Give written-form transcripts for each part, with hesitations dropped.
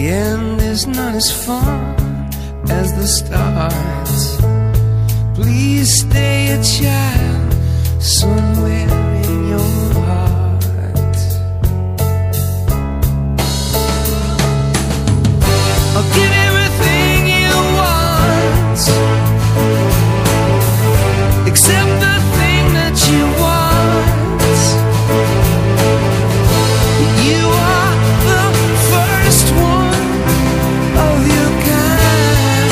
end is not as fun as the start. Please stay a child somewhere in your heart. I'll give everything you want, except the thing that you want. You are the first one of your kind,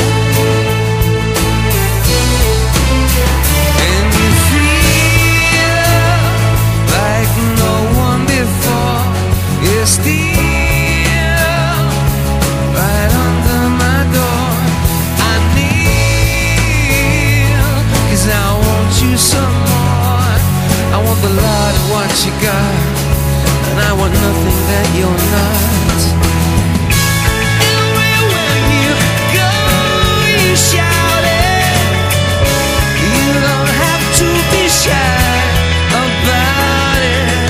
and you feel like no one before. You're still right under my door. I kneel 'cause I want you some more. I want the lot of what you got, and I want nothing that you're not. Everywhere you go, you shout it. You don't have to be shy about it.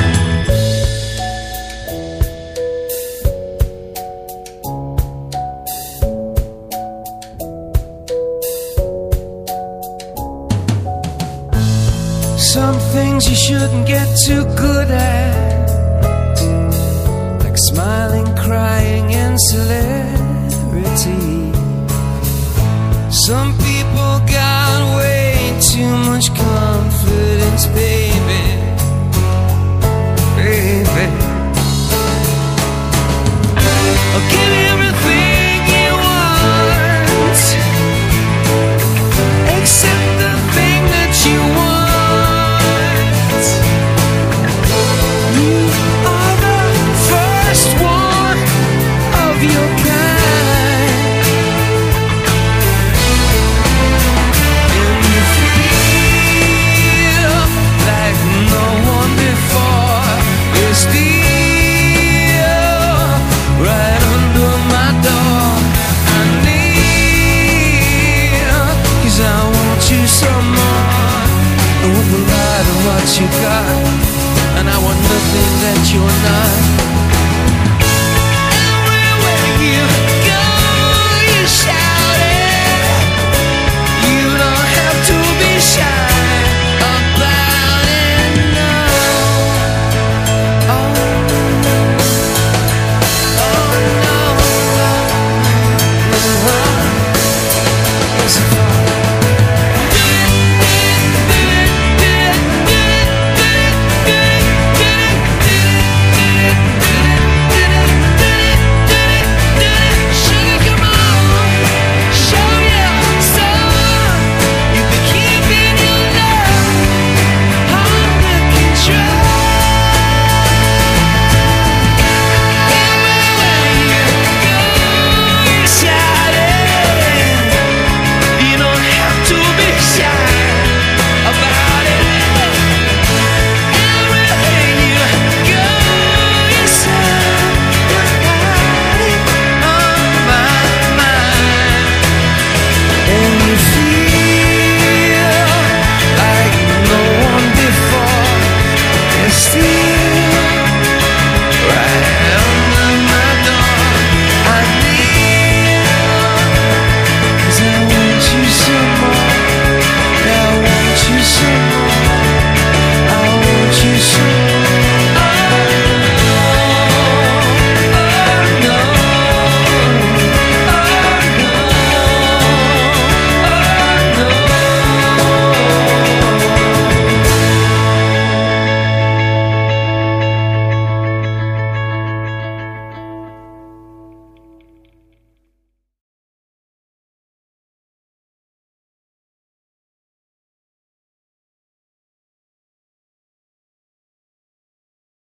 Some things you shouldn't get too good at, like smiling, crying, and celebrity. Some